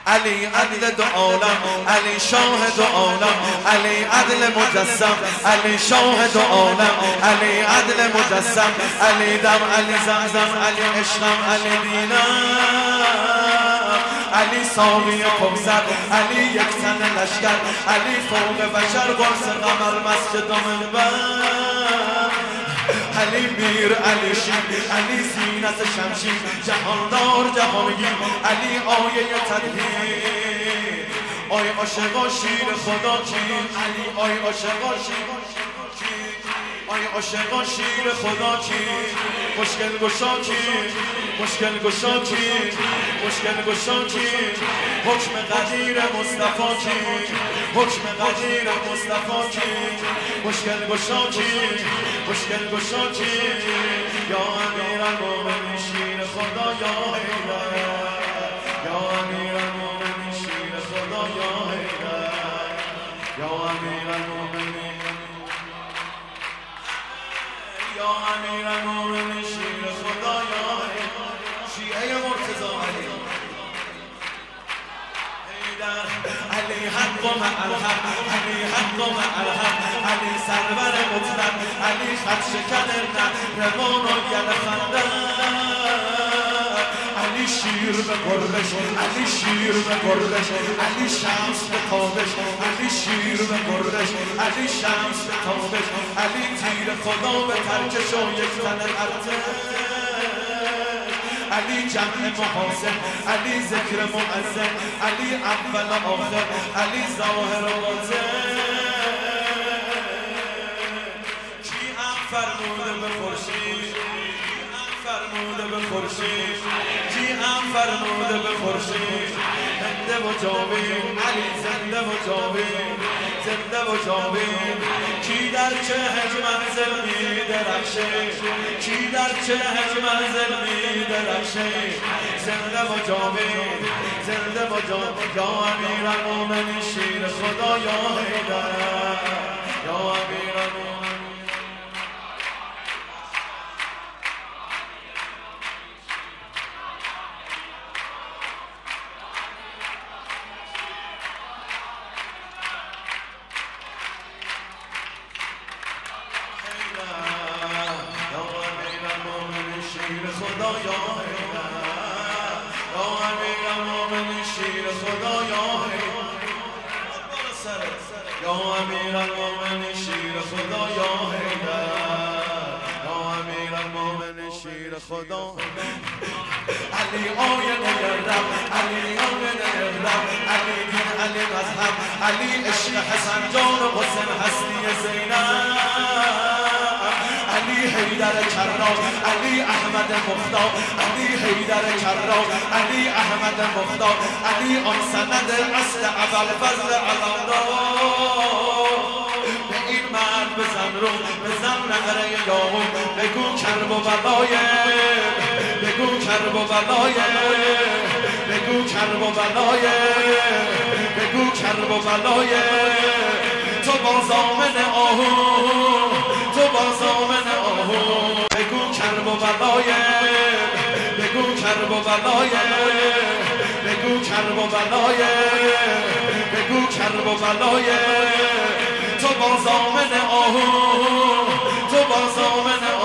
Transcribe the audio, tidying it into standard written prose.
علی عدل دو عالم، علی شاه دو عالم، علی عدل مجسم، علی شاه دو عالم، علی عدل مجسم، علی دم، علی زمزم، علی عشقم، علی دینم، علی ساقی کوثر، علی یک تن لشکر، علی فوق بشر، قرص قمر، مسجد و منبر، علی میر، علی شیر، علی زینت شمشیر، جهاندار جهانگیر، علی آیه تدبیر، آی عاشقا شیر خدا کی، علی آی عاشقا شیر کی، آی عاشقا شیر خدا کی، مشکل گشا کی، مشکل گشا کی، مشکل گشا کی، حکم قدیر مصطفی کی، حکم قدیر مصطفی کی، مشکل گشا کی، مشکل گشا کی، یا امیر المومنین شیر خدا یا حیدر، یا امیر المومنین شیر خدا یا حیدر، یا امیر المومنین، یا امیر المومنین شیر خدا یا حیدر، شیعه مرتضی علی حق و مع الحق، علی حق و مع الحق، علی سرور مطلق، علی خط شکن نه روان و ید خنده، علی شیر به قربش، علی شیر به قربش، علی شمس به تابش، علی شیر به قربش، علی شمس به تابش، علی تیر خدا به ترکش و یک تن ارتش، علی جمع محاسن، علی ذکر مؤذن، علی اول و آخر، علی ظاهر و باطن، کی ام فرموده به خورشید، فرموده به خورشید، کی ام فرموده به خورشید، زنده و جاوید، علی زنده و جاوید، زنده و جاوید، کی در چه هج منزل می درخشه، کی در چه هج منزل می درخشه، زنده و جاوید، زنده و جاوید، یا امیر المومنین شیر خدا یا حیدر، یا امیر المومنین. خدا یا حیدر، یا امیر المومنین شیر خدا یا حیدر، یا امیر المومنین شیر خدا یا حیدر، یا امیر المومنین شیر خدا، علی آینه رب، علی آینه رب، علی دین، علی مذهب، علی عشق حسن جان و حسین هستی زینب، علی حیدر کرار، علی احمد مختار، علی حیدر کرار، علی احمد مختار، علی آن سند اصل ابوالفضل علمدار، به این مرد بزن رو، بزن نعره یاقوم، بگو کرب و بلایم، بگو کرب و بلایم، بگو کرب و بلایم، بگو کرب و بلایم، تو با زامن آهو، تو با زامن آهو، بگو کرب و بلایم، بگو کرب و بلایم، بگو کرب و بلایم، بگو کرب و بلایم، تو با زامن آهو، تو با زامن